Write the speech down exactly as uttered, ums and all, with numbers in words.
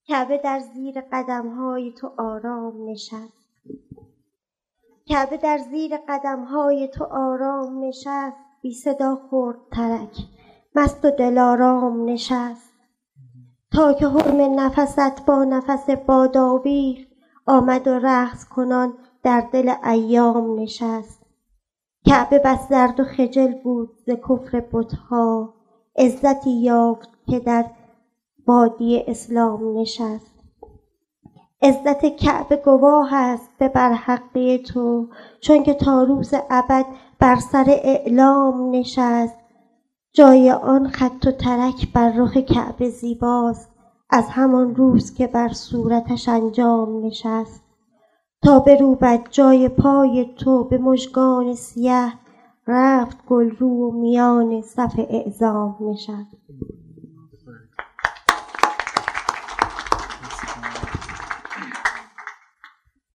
کعبه در زیر قدم‌های تو آرام نشست. کعبه در زیر قدم‌های تو آرام نشست. بی صدا خورد ترک، مست و دلارام نشست. تا که حرم نفست با نفس بادآویخت، آمد و رقص کنان در دل ایام نشست. کعبه بس درد و خجل بود ز کفر بت‌ها، عزتی یافت که در وادی اسلام نشست. عزت کعبه گواه است به برحقی تو، چون که تا روز ابد بر سر اعلام نشست. جای آن خط و ترک بر رخ کعبه زیباست، از همان روز که بر صورتش انجام نشست. تا بروبد جای پای تو به مژگان سیه، رفت گل رو و میان صف اعظام نشست.